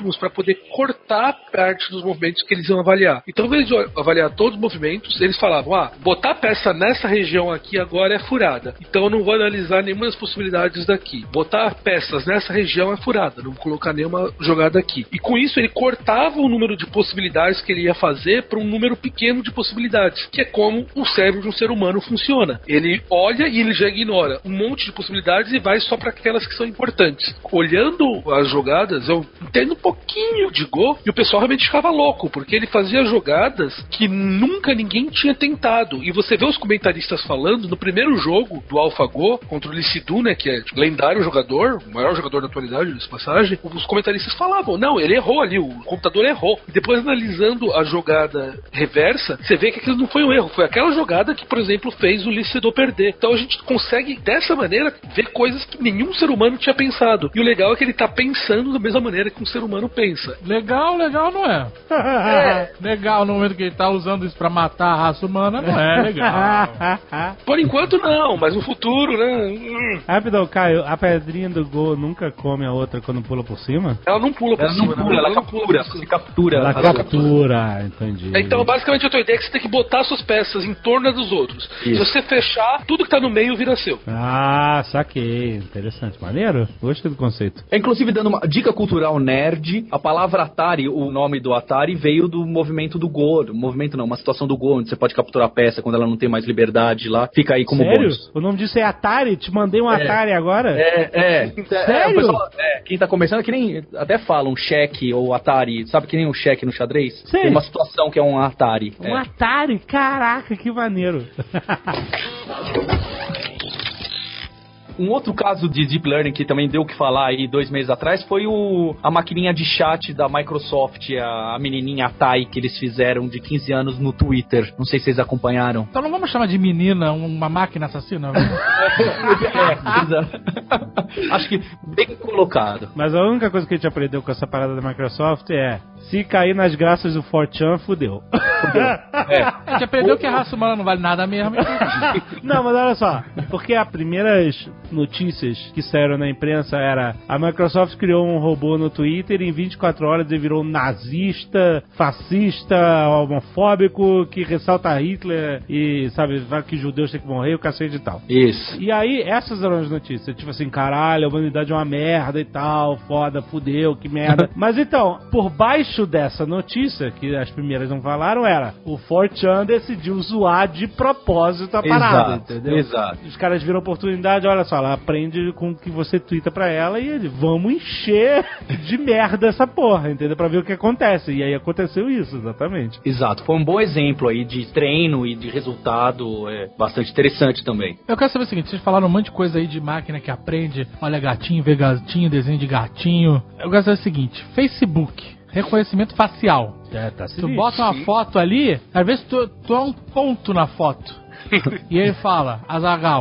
algoritmos para poder cortar parte dos movimentos que eles iam avaliar. Então, ao invés de avaliar todos os movimentos, eles falavam, botar a peça nessa região aqui agora é furada. Então eu não vou analisar nenhuma das possibilidades daqui. Botar peças nessa região é furada, não vou colocar nenhuma jogada aqui. E com isso ele cortava o número de possibilidades que ele ia fazer para um número pequeno de possibilidades, que é como o cérebro de um ser humano funciona. Ele olha e ele já ignora um monte de possibilidades e vai só para aquelas que são importantes. Olhando as jogadas, eu entendo um pouquinho de Go e o pessoal realmente ficava louco, porque ele fazia jogadas que nunca ninguém tinha tentado. E você vê os comentaristas falando, no primeiro jogo do AlphaGo, contra o Lee Sedol, né, que é lendário jogador, o maior jogador da atualidade, nessa passagem, os comentaristas falavam, não, ele errou ali, o computador errou. E depois, analisando a jogada reversa, você vê que aquilo não foi um erro, foi aquela jogada que, por exemplo, fez o Lee Sedol perder. Então a gente consegue, dessa maneira, ver coisas que nenhum ser humano tinha pensado. E o legal é que ele tá pensando da mesma maneira que um ser humano pensa. Legal não é? Legal no momento que ele tá usando isso pra matar a raça humana, não é legal. Por enquanto não, mas no futuro, né? Rapidão, Caio, a pedrinha do Go nunca come a outra quando pula por cima? Ela não pula por cima, não. Ela captura. Ela captura, entendi. Então, basicamente, a tua ideia é que você tem que botar suas peças em torno dos outros. Isso. Se você fechar, tudo que tá no meio vira seu. Ah, saquei. Interessante. Maneiro? Gostei do conceito. Inclusive, dando uma dica cultural nerd, a palavra Atari, o nome do Atari, veio do movimento do Go. Movimento não, uma situação do Go, onde você pode capturar a peça quando ela não tem mais liberdade lá. Fica aí como Sério? bônus. O nome disso é Atari? Te mandei um Atari agora? Sério? Pessoal, quem tá começando, que nem até fala um cheque ou Atari, sabe que nem um cheque no xadrez? Sei. Tem uma situação que é um Atari. Um Atari? Caraca, que maneiro. Um outro caso de Deep Learning que também deu o que falar aí 2 meses atrás foi a maquininha de chat da Microsoft, a menininha Atai, que eles fizeram de 15 anos no Twitter. Não sei se vocês acompanharam. Então não vamos chamar de menina uma máquina assassina? Acho que bem colocado. Mas a única coisa que a gente aprendeu com essa parada da Microsoft é: se cair nas graças do 4chan, fudeu. A gente aprendeu que a raça humana não vale nada mesmo. Não, mas olha só, porque as primeiras notícias que saíram na imprensa era: a Microsoft criou um robô no Twitter e em 24 horas ele virou nazista, fascista, homofóbico, que ressalta Hitler e, sabe, que judeus têm que morrer, o cacete e tal. Isso. E aí, essas eram as notícias, tipo assim, caralho, a humanidade é uma merda e tal, foda, fudeu, que merda. Mas então, por baixo dessa notícia, que as primeiras não falaram, era: o 4chan decidiu zoar de propósito a parada, entendeu? Exato. Os caras viram oportunidade, olha só, ela aprende com o que você twitta pra ela e ele, vamos encher de merda essa porra, entendeu? Pra ver o que acontece. E aí aconteceu isso, exatamente. Exato. Foi um bom exemplo aí de treino e de resultado, bastante interessante também. Eu quero saber o seguinte: vocês falaram um monte de coisa aí de máquina que aprende, olha gatinho, vê gatinho, desenho de gatinho. Eu quero saber o seguinte: Facebook, reconhecimento facial. Tá Tu bota uma foto ali, às vezes tu é um ponto na foto. E ele fala, Azaghal.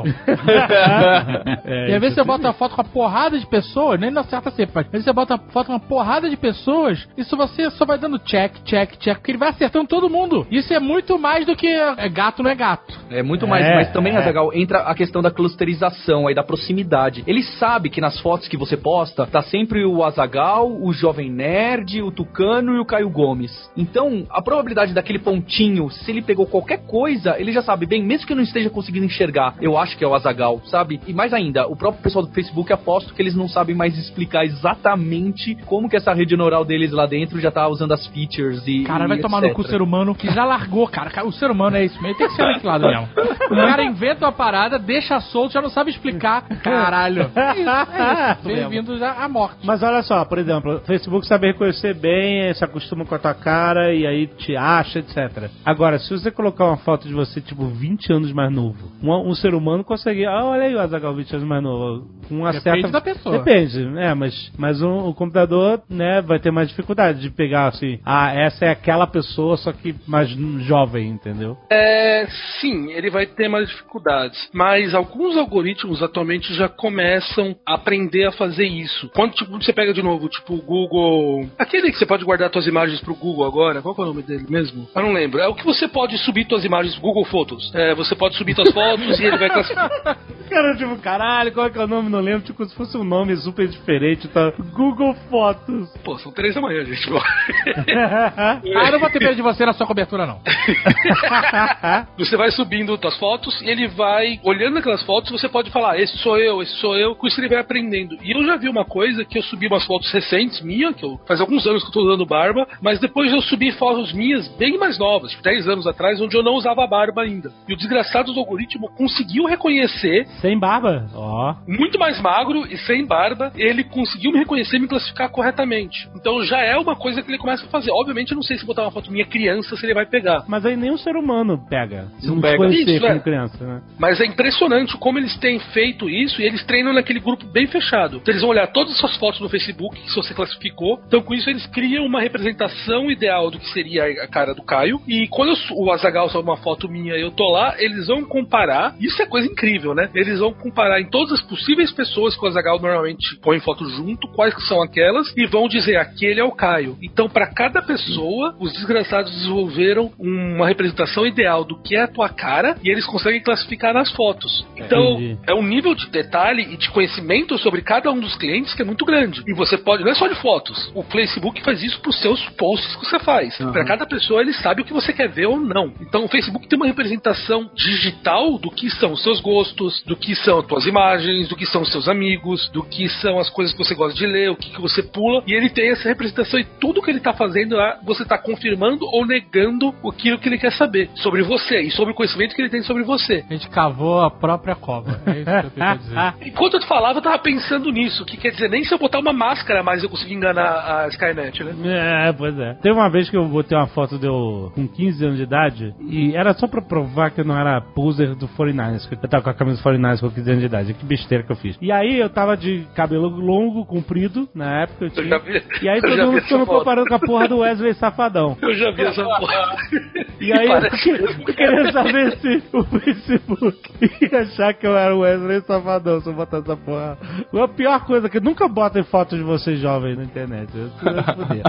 E às vezes você bota uma foto com uma porrada de pessoas, nem acerta sempre, mas às vezes você bota uma foto com uma porrada de pessoas, isso você só vai dando check, porque ele vai acertando todo mundo. Isso é muito mais do que gato não é gato. É muito mais, mas também, Azaghal, entra a questão da clusterização aí, da proximidade. Ele sabe que nas fotos que você posta, tá sempre o Azaghal, o Jovem Nerd, o Tucano e o Caio Gomes. Então, a probabilidade daquele pontinho, se ele pegou qualquer coisa, ele já sabe, bem, mesmo que eu não esteja conseguindo enxergar, eu acho que é o Azaghal, sabe? E mais ainda, o próprio pessoal do Facebook, aposto que eles não sabem mais explicar exatamente como que essa rede neural deles lá dentro já tá usando as features e cara, vai tomar no cu o ser humano que já largou, cara. O ser humano é isso mesmo, tem que ser aniquilado mesmo. O cara inventa uma parada, deixa solto, já não sabe explicar. Caralho. É isso. Bem-vindo já à morte. Mas olha só, por exemplo, o Facebook sabe reconhecer bem, se acostuma com a tua cara e aí te acha, etc. Agora, se você colocar uma foto de você, tipo, 20 anos mais novo, um ser humano consegue... olha aí o Azaghal 20 anos mais novo. Depende da pessoa. Depende, né? Mas o computador, né, vai ter mais dificuldade de pegar, assim, essa é aquela pessoa, só que mais jovem, entendeu? Sim, ele vai ter mais dificuldades. Mas alguns algoritmos atualmente já começam a aprender a fazer isso. Quando você pega de novo, tipo, o Google... Aquele que você pode guardar suas imagens pro Google agora, qual é o nome dele mesmo? Eu não lembro. É o que você pode subir suas imagens pro Google Fotos. você pode subir suas fotos e ele vai classificar. Cara, tipo, caralho, qual é que é o nome? Não lembro, tipo, se fosse um nome super diferente, tá? Google Fotos. Pô, são 3 da manhã, gente. Eu não vou ter medo de você na sua cobertura, não. Você vai subindo suas fotos e ele vai olhando aquelas fotos, você pode falar, esse sou eu, com isso ele vai aprendendo. E eu já vi uma coisa, que eu subi umas fotos recentes minhas, que eu faz alguns anos que eu tô usando barba, mas depois eu subi fotos minhas bem mais novas, tipo 10 anos atrás, onde eu não usava barba ainda. E o desgraçado do algoritmo conseguiu reconhecer. Sem barba? Ó. Muito mais magro e sem barba, ele conseguiu me reconhecer e me classificar corretamente. Então já é uma coisa que ele começa a fazer. Obviamente eu não sei se botar uma foto minha criança, se ele vai pegar. Mas aí nem o ser humano pega. Não pega. Isso, como criança, né? Mas é impressionante como eles têm feito isso e eles treinam naquele grupo bem fechado. Então eles vão olhar todas as suas fotos no Facebook que você classificou. Então com isso eles criam uma representação ideal do que seria a cara do Caio. E quando o Azaghal sobe uma foto minha e eu tô lá, eles vão comparar. Isso é coisa incrível, né? Eles vão comparar em todas as possíveis pessoas que o Azaghal normalmente põe foto junto, quais que são aquelas, e vão dizer, aquele é o Caio. Então para cada pessoa, os desgraçados desenvolveram uma representação ideal do que é a tua cara e eles conseguem classificar nas fotos. Então é um nível de detalhe e de conhecimento sobre cada um dos clientes que é muito grande. E você pode, não é só de fotos, o Facebook faz isso pros seus posts que você faz. Para cada pessoa ele sabe o que você quer ver ou não. Então o Facebook tem uma representação digital do que são os seus gostos, do que são as tuas imagens, do que são os seus amigos, do que são as coisas que você gosta de ler, o que você pula, e ele tem essa representação e tudo que ele tá fazendo lá, você tá confirmando ou negando aquilo que ele quer saber sobre você e sobre o conhecimento que ele tem sobre você. A gente cavou a própria cova. É isso que eu tenho que dizer. Enquanto eu te falava, eu tava pensando nisso, que quer dizer, nem se eu botar uma máscara mais eu consigo enganar a Skynet, né? É, pois é. Teve uma vez que eu botei uma foto de eu com 15 anos de idade e era só pra provar que eu não era poser do 49ers, que eu tava com a camisa do 49ers com 15 anos de idade. Que besteira que eu fiz. E aí eu tava de cabelo longo, comprido, na época eu tinha. Eu já vi, e aí todo mundo ficou me comparando com a porra do Wesley Safadão. Eu já vi essa porra. E aí eu queria saber se o Facebook ia achar que eu era o Wesley Safadão se eu botar essa porra. A pior coisa é que nunca botem fotos de vocês jovens na internet. Eu foder.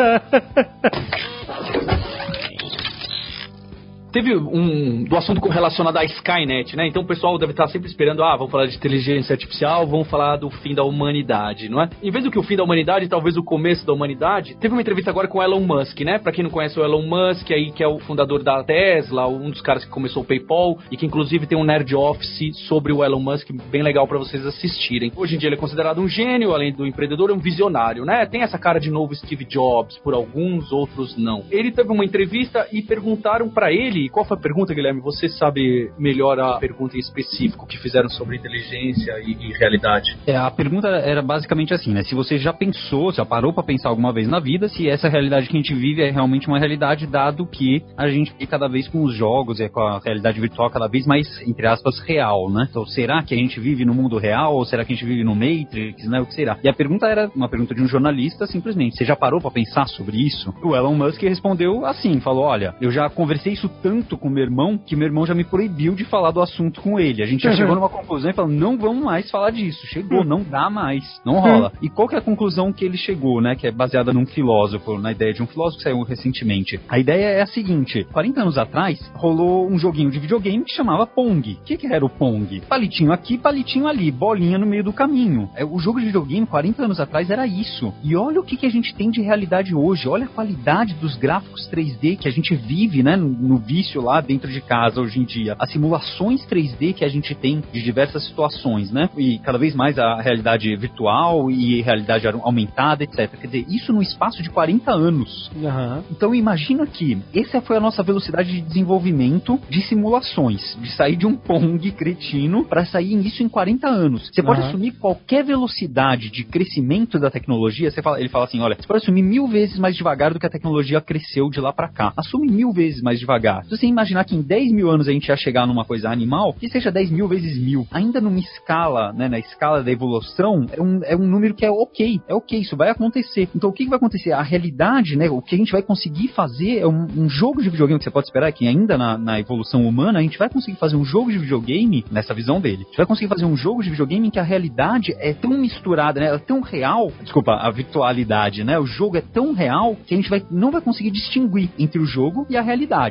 Teve do assunto relacionado à Skynet, né? Então o pessoal deve estar sempre esperando, vamos falar de inteligência artificial, vamos falar do fim da humanidade, não é? Em vez do que o fim da humanidade, talvez o começo da humanidade. Teve uma entrevista agora com o Elon Musk, né? Pra quem não conhece o Elon Musk, aí que é o fundador da Tesla, um dos caras que começou o PayPal, e que inclusive tem um Nerd Office sobre o Elon Musk, bem legal pra vocês assistirem. Hoje em dia ele é considerado um gênio, além do empreendedor, é um visionário, né? Tem essa cara de novo Steve Jobs, por alguns, outros não. Ele teve uma entrevista e perguntaram pra ele. Qual foi a pergunta, Guilherme? Você sabe melhor a pergunta em específico que fizeram sobre inteligência e realidade? A pergunta era basicamente assim, né? Se você já pensou, já parou pra pensar alguma vez na vida, se essa realidade que a gente vive é realmente uma realidade, dado que a gente fica cada vez com os jogos e com a realidade virtual cada vez mais, entre aspas, real, né? Então, será que a gente vive no mundo real ou será que a gente vive no Matrix, né? O que será? E a pergunta era uma pergunta de um jornalista, simplesmente, você já parou pra pensar sobre isso? O Elon Musk respondeu assim, falou, olha, eu já conversei isso tanto com meu irmão, que meu irmão já me proibiu de falar do assunto com ele. A gente já chegou numa conclusão e falou, não vamos mais falar disso. Chegou, não dá mais. Não rola. E qual que é a conclusão que ele chegou, né? Que é baseada num filósofo, na ideia de um filósofo que saiu recentemente. A ideia é a seguinte, 40 anos atrás, rolou um joguinho de videogame que chamava Pong. O que era o Pong? Palitinho aqui, palitinho ali, bolinha no meio do caminho. O jogo de videogame, 40 anos atrás, era isso. E olha o que a gente tem de realidade hoje. Olha a qualidade dos gráficos 3D que a gente vive, né? No vício lá dentro de casa hoje em dia, as simulações 3D que a gente tem de diversas situações, né? E cada vez mais a realidade virtual e realidade aumentada, etc. Quer dizer, isso no espaço de 40 anos. Então imagina que essa foi a nossa velocidade de desenvolvimento de simulações, de sair de um Pong cretino para sair isso em 40 anos. Você pode assumir qualquer velocidade de crescimento da tecnologia, ele fala assim, olha, você pode assumir 1000 vezes mais devagar do que a tecnologia cresceu de lá para cá. Assume 1000 vezes mais devagar. Se você imaginar que em 10 mil anos a gente ia chegar numa coisa animal, que seja 10 mil vezes 1000. Ainda numa escala, né, na escala da evolução, é um número que é ok, isso vai acontecer. Então o que vai acontecer? A realidade, né, o que a gente vai conseguir fazer é um jogo de videogame que você pode esperar que ainda na evolução humana, a gente vai conseguir fazer um jogo de videogame, nessa visão dele, a gente vai conseguir fazer um jogo de videogame em que a realidade é tão misturada, né, é tão real, a virtualidade, né, o jogo é tão real que a gente não vai conseguir distinguir entre o jogo e a realidade. Não sei se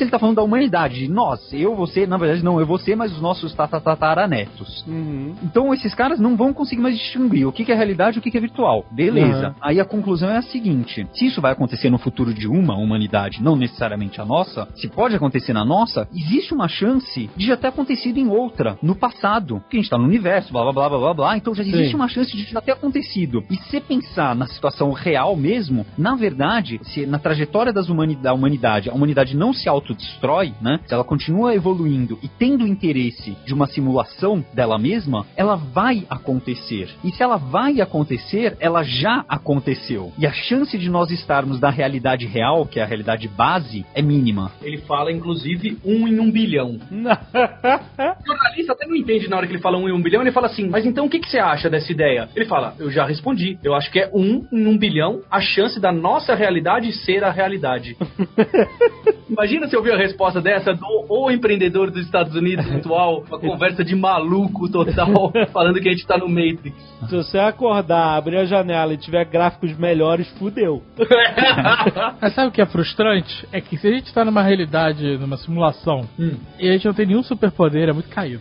ele tá falando da humanidade. Nós, eu, você, na verdade não eu, você, mas os nossos tataranetos. Então esses caras não vão conseguir mais distinguir o que é realidade e o que é virtual. Beleza. Aí a conclusão é a seguinte: se isso vai acontecer no futuro de uma humanidade, não necessariamente a nossa, se pode acontecer na nossa, existe uma chance de já ter acontecido em outra, no passado. Porque a gente tá no universo, blá blá blá blá blá blá, então já existe uma chance de já ter acontecido. E se pensar na situação real mesmo, na verdade, se na trajetória da humanidade, a humanidade não se autodestrói, né? Se ela continua evoluindo e tendo interesse de uma simulação dela mesma, ela vai acontecer. E se ela vai acontecer, ela já aconteceu. E a chance de nós estarmos na realidade real, que é a realidade base, é mínima. Ele fala, inclusive, 1 em 1 bilhão. O jornalista até não entende na hora que ele fala 1 em 1 bilhão, ele fala assim, mas então o que você acha dessa ideia? Ele fala, eu já respondi, eu acho que é 1 em 1 bilhão a chance da nossa realidade ser a realidade. Imagina se eu ouvir a resposta dessa do O Empreendedor dos Estados Unidos virtual, uma conversa de maluco total, falando que a gente tá no Matrix. Se você acordar, abrir a janela e tiver gráficos melhores, fudeu. Mas sabe o que é frustrante? É que se a gente tá numa realidade, numa simulação, e a gente não tem nenhum superpoder, é muito caído.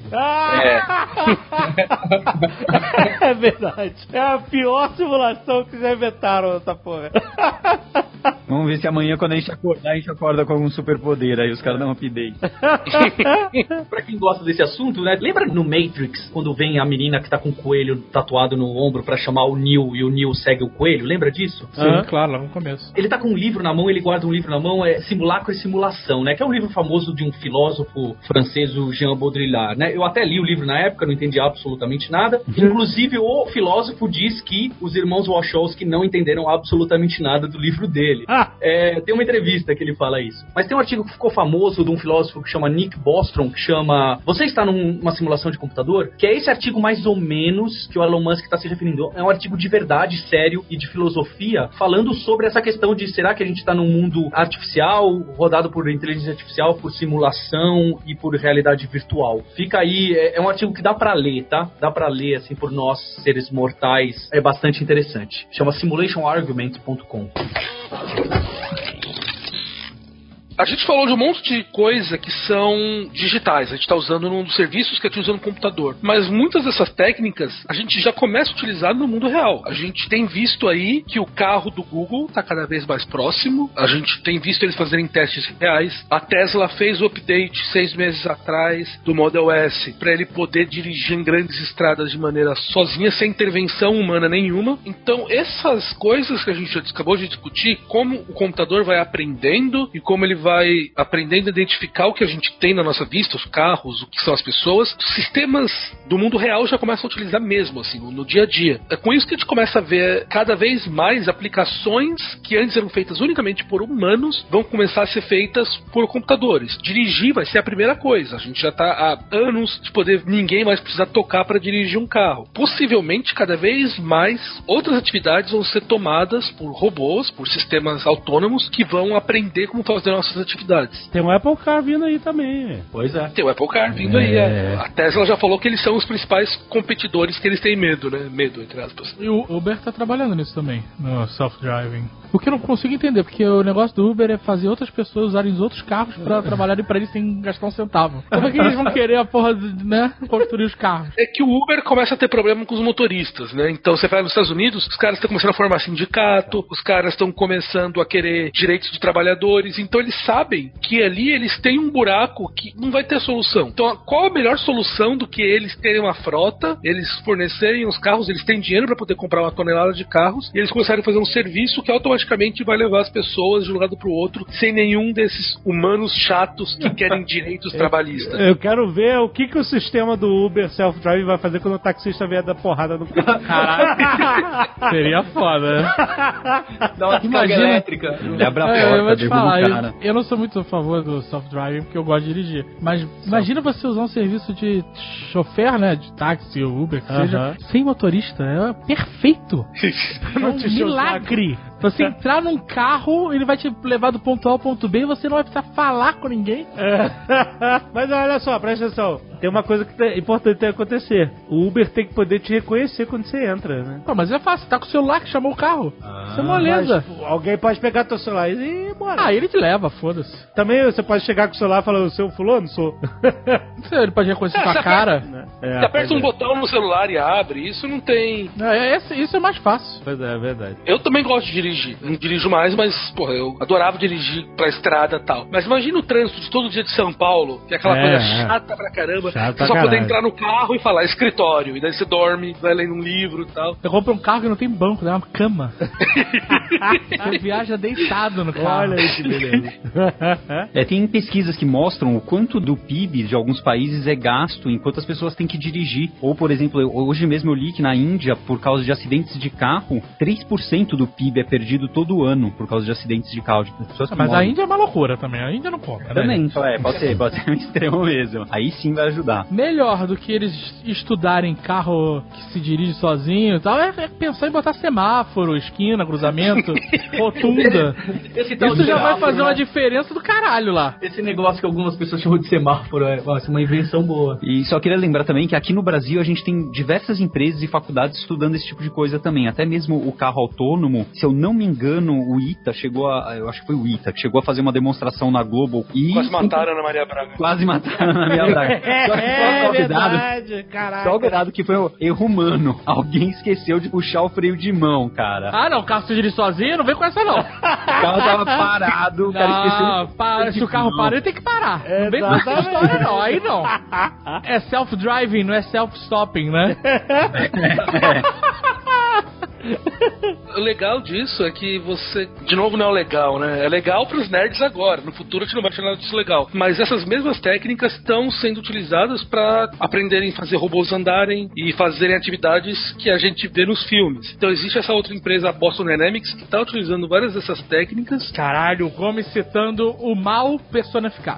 É verdade. É a pior simulação que já inventaram essa porra. Vamos ver se amanhã, quando a gente acordar, a gente acorda com algum superpoder. Aí os caras dão um update. Pra quem gosta desse assunto, né? Lembra no Matrix, quando vem a menina que tá com o coelho tatuado no ombro pra chamar o Neo, e o Neo segue o coelho? Lembra disso? Sim, claro, lá no começo. Ele tá com um livro na mão, ele guarda um livro na mão, é Simulacro e Simulação, né? Que é um livro famoso de um filósofo francês, o Jean Baudrillard, né? Eu até li o livro na época, não entendi absolutamente nada. Inclusive, o filósofo diz que os irmãos Wachowski não entenderam absolutamente nada do livro dele. Tem uma entrevista que ele fala isso. Mas tem um artigo que ficou famoso de um filósofo que chama Nick Bostrom, que chama Você está numa simulação de computador? Que é esse artigo mais ou menos que o Elon Musk está se referindo. É um artigo de verdade, sério e de filosofia, falando sobre essa questão de será que a gente está num mundo artificial, rodado por inteligência artificial, por simulação e por realidade virtual. Fica aí, é um artigo que dá pra ler, tá? Dá pra ler, assim, por nós, seres mortais. É bastante interessante. Chama simulationargument.com. A gente falou de um monte de coisa que são digitais, a gente está usando num dos serviços que a gente usa no computador. Mas muitas dessas técnicas a gente já começa a utilizar no mundo real. A gente tem visto aí que o carro do Google está cada vez mais próximo. A gente tem visto eles fazerem testes reais. A Tesla fez o update 6 meses atrás do Model S para ele poder dirigir em grandes estradas de maneira sozinha, sem intervenção humana nenhuma. Então essas coisas que a gente já acabou de discutir, como o computador vai aprendendo e como ele vai aprendendo a identificar o que a gente tem na nossa vista, os carros, o que são as pessoas, sistemas do mundo real já começam a utilizar mesmo, assim, no dia a dia. É com isso que a gente começa a ver cada vez mais aplicações que antes eram feitas unicamente por humanos, vão começar a ser feitas por computadores. Dirigir vai ser a primeira coisa. A gente já está há anos de poder ninguém mais precisar tocar para dirigir um carro. Possivelmente, cada vez mais, outras atividades vão ser tomadas por robôs, por sistemas autônomos, que vão aprender como fazer nossas atividades. Tem um Apple Car vindo aí também. Pois é. Tem o Apple Car vindo aí. A Tesla já falou que eles são os principais competidores que eles têm medo, né? Medo, entre aspas. E o Uber tá trabalhando nisso também, no self-driving. O que eu não consigo entender, porque o negócio do Uber é fazer outras pessoas usarem os outros carros pra trabalharem pra eles sem gastar um centavo. Como é que eles vão querer a porra de, né, construir os carros? É que o Uber começa a ter problema com os motoristas, né? Então você vai nos Estados Unidos, os caras estão começando a formar sindicato, os caras estão começando a querer direitos de trabalhadores, então eles sabem que ali eles têm um buraco que não vai ter solução. Então qual a melhor solução do que eles terem uma frota, eles fornecerem os carros, eles têm dinheiro para poder comprar uma tonelada de carros, e eles começarem a fazer um serviço que automaticamente vai levar as pessoas de um lado pro outro, sem nenhum desses humanos chatos que querem direitos trabalhistas. Eu quero ver o que o sistema do Uber Self-Driving vai fazer quando o taxista vier dar porrada no carro. Caraca, seria foda, né? Dá uma descarga elétrica. Ele abre a porta, eu vou te falar, o cara. eu não sou muito a favor do self-driving, porque eu gosto de dirigir. Mas imagina você usar um serviço de chofer, né? De táxi ou Uber, que seja, sem motorista. É perfeito. É um milagre Você entrar num carro, ele vai te levar do ponto A ao ponto B e você não vai precisar falar com ninguém. Mas olha só, presta atenção. Tem uma coisa que é importante acontecer. O Uber tem que poder te reconhecer quando você entra, né? Pô, mas é fácil, tá com o celular que chamou o carro. Isso é moleza. Mas alguém pode pegar teu celular e ir embora. Ah, ele te leva, foda-se. Também você pode chegar com o celular e falar, seu fulano, sou. Ele pode reconhecer sua cara. Você aperta um botão no celular e abre, isso não tem... Isso é mais fácil. Pois é verdade. Eu também gosto de dirigir. Não dirijo mais, mas, porra, eu adorava dirigir pra estrada e tal. Mas imagina o trânsito de todo dia de São Paulo, que é aquela coisa chata pra caramba. Você só poder entrar no carro e falar escritório, e daí você dorme, vai lendo um livro e tal. Você compra um carro que não tem banco, é uma cama. Você viaja deitado no carro. Olha aí que beleza. Tem pesquisas que mostram o quanto do PIB de alguns países é gasto enquanto as pessoas têm que dirigir. Ou, por exemplo, hoje mesmo eu li que na Índia, por causa de acidentes de carro, 3% do PIB é perdido todo ano por causa de acidentes de carro. Mas a Índia é uma loucura também. A Índia não conta, né? Também, pode ser um extremo mesmo. Aí sim vai ajudar. Melhor do que eles estudarem carro que se dirige sozinho e tal, é pensar em botar semáforo, esquina, cruzamento, rotunda. Isso já vai fazer uma diferença do caralho lá. Esse negócio que algumas pessoas chamam de semáforo é uma invenção boa. E só queria lembrar também que aqui no Brasil a gente tem diversas empresas e faculdades estudando esse tipo de coisa também. Até mesmo o carro autônomo, se eu não me engano, o ITA chegou a... Eu acho que foi o ITA que chegou a fazer uma demonstração na Globo e... Quase mataram a Ana Maria Braga. Quase mataram a Ana Maria Braga. Só cuidado que foi um erro humano. Alguém esqueceu de puxar o freio de mão, cara. Ah, não, o carro se dirige sozinho, não vem com essa não. O carro tava parado, o cara esqueceu. Se o carro para, ele tem que parar. Não vem com essa história não, aí não. É self-driving, não é self-stopping, né? O legal disso é que você, de novo, não é legal, né? É legal pros nerds agora. No futuro a gente não vai achar nada disso legal. Mas essas mesmas técnicas estão sendo utilizadas para aprenderem a fazer robôs andarem e fazerem atividades que a gente vê nos filmes. Então existe essa outra empresa, a Boston Dynamics, que está utilizando várias dessas técnicas. Caralho, o Gomes citando o mal personificado.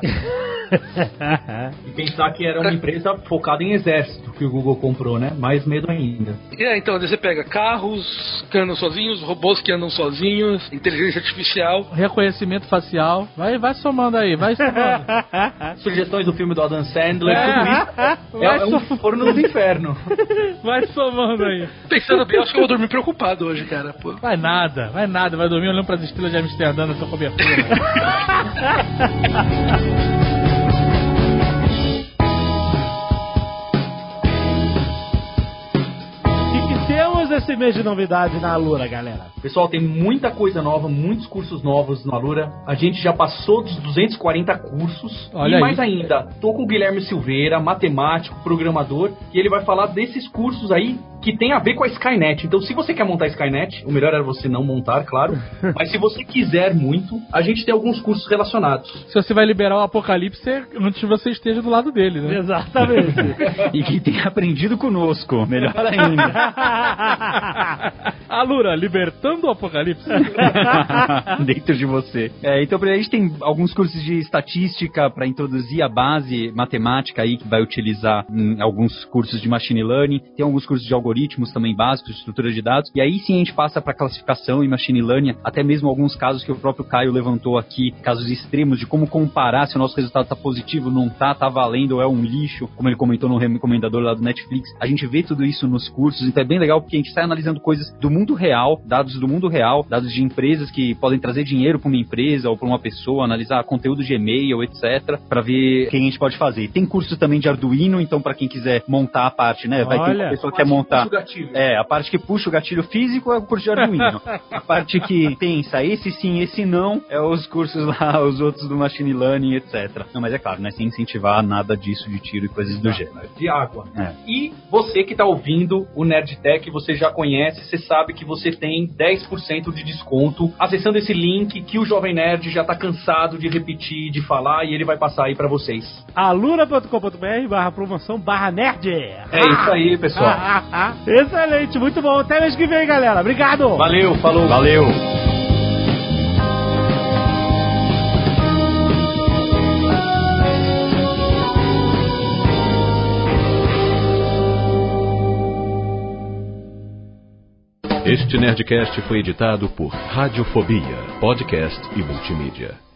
E pensar que era uma empresa focada em exército que o Google comprou, né? Mais medo ainda. Então você pega carros que andam sozinhos, robôs que andam sozinhos, inteligência artificial, reconhecimento facial. Vai somando aí, vai somando. Sugestões do filme do Adam Sandler, tudo isso é um forno do inferno. Vai somando aí. Pensando bem, acho que eu vou dormir preocupado hoje, cara. Pô. Vai nada, vai dormir olhando pras estrelas de Amsterdã na sua cobertura. Temos esse mês de novidade na Alura, galera. Pessoal, tem muita coisa nova, muitos cursos novos na Alura. A gente já passou dos 240 cursos. Olha e mais aí. ainda, tô com o Guilherme Silveira, matemático, programador, e ele vai falar desses cursos aí que tem a ver com a Skynet. Então, se você quer montar a Skynet, o melhor era você não montar, claro. Mas se você quiser muito, a gente tem alguns cursos relacionados. Se você vai liberar o Apocalipse, antes você esteja do lado dele, né? Exatamente. E que tem aprendido conosco, melhor ainda. Alura, libertando o Apocalipse. Dentro de você. Então, a gente tem alguns cursos de estatística para introduzir a base matemática aí, que vai utilizar alguns cursos de machine learning. Tem alguns cursos de algoritmos também básicos, de estrutura de dados. E aí sim a gente passa para classificação e machine learning, até mesmo alguns casos que o próprio Caio levantou aqui, casos extremos de como comparar se o nosso resultado está positivo, não tá valendo ou é um lixo, como ele comentou no recomendador lá do Netflix. A gente vê tudo isso nos cursos, então é bem legal porque a gente sai analisando coisas do mundo real, dados do mundo real, dados de empresas que podem trazer dinheiro para uma empresa ou para uma pessoa, analisar conteúdo de e-mail, etc, para ver quem a gente pode fazer. Tem curso também de Arduino, então para quem quiser montar a parte, né, vai ter uma pessoa que quer montar. A parte que puxa o gatilho físico é o curso de Arduino. A parte que pensa esse sim, esse não, é os cursos lá, os outros do machine learning, etc. Não, mas é claro, né, sem incentivar nada disso de tiro e coisas do gênero. De água. E você que tá ouvindo o Nerdtech, você já conhece, você sabe que você tem 10% de desconto acessando esse link que o Jovem Nerd já tá cansado de repetir, de falar, e ele vai passar aí pra vocês. alura.com.br/promoção/nerd. É isso aí, pessoal. Excelente, muito bom. Até mês que vem, galera. Obrigado. Valeu, falou. Valeu. Este Nerdcast foi editado por Radiofobia, podcast e multimídia.